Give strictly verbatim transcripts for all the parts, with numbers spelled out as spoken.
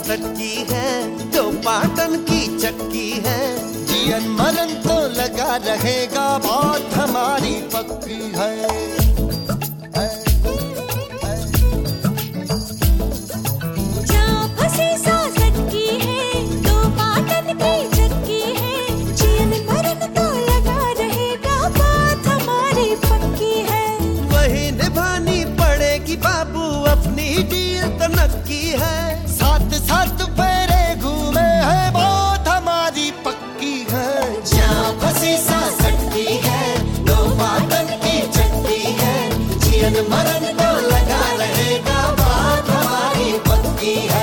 सटकी है, तो पाटन की चक्की है। जीवन मरण तो लगा रहेगा, बात हमारी पक्की है। बाबू अपनी डील तो नक्की है, साथ साथ फेरे घूमे है, बात हमारी पक्की है। जहाँ फंसी सा सटकी है, दो पाटन की चक्की है। जीवन मरण तो लगा रहेगा, बात हमारी पक्की है।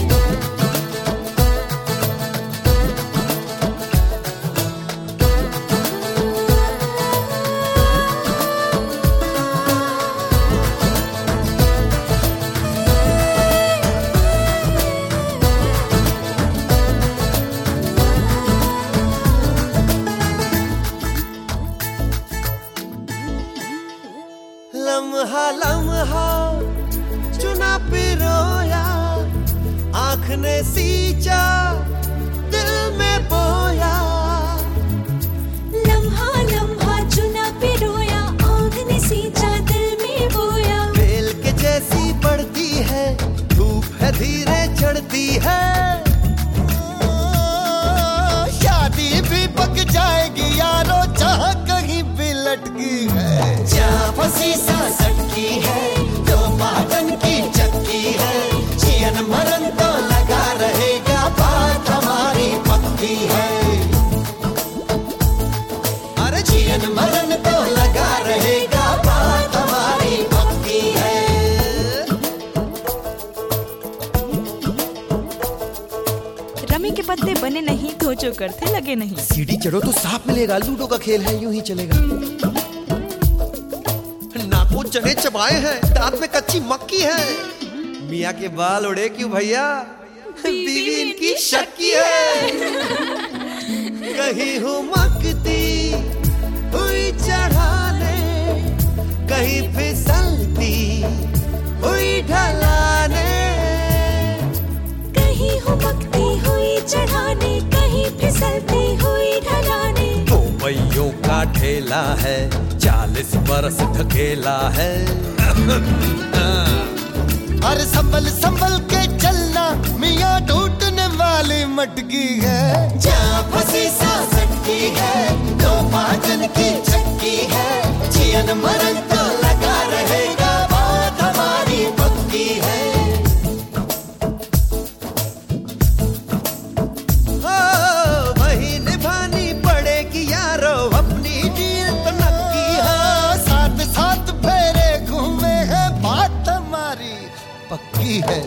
लम्हा लम्हा चुना पिरोया, आँख ने सींचा दिल में बोया। लम्हा लम्हा चुना पिरोया, आँख ने सींचा दिल में बोया। बेल के जैसी बढ़ती है, धूप है धीरे चढ़ती है। शादी भी पक जाएगी यारो, जहाँ कहीं भी लटकी है। जहाँ फंसी सा सटकी है, तो पाटन की चक्की है। जीवन मरण तो लगा रहेगा, बात हमारी पक्की है। अरे जीवन मरण तो लगा रहेगा, बात हमारी पक्की है। रमी के पत्ते बने नहीं तो जो करते लगे नहीं। सीढ़ी चढ़ो तो सांप मिलेगा, लूडो का खेल है, यूं ही चलेगा। नाको चने चबाए हैं, दांत में कच्ची मक्की है। मियाँ के बाल उड़े क्यों भैया, बीवी इनकी शक्की है। कहीं हुमकती हुई चढ़ाने, कहीं फिसलती हुई ढलाने। कहीं हुमकती हुई चढ़ाने, कहीं फिसलती हुई ढलाने। दो पहियों का ठेला है, चालीस बरस ढकेला है। अरे संभल संभल के चलना, मियाँ टूटने वाली मटकी है। जहाँ फंसी सा सटकी है, दो पाटन की चक्की है। जीवन मरण तो लगा रहेगा, बात हमारी पक्की है। ओ, वही निभानी पड़ेगी यारो, अपनी डील तो नक्की है। साथ साथ फेरे घूमे हैं, बात हमारी पक्की है।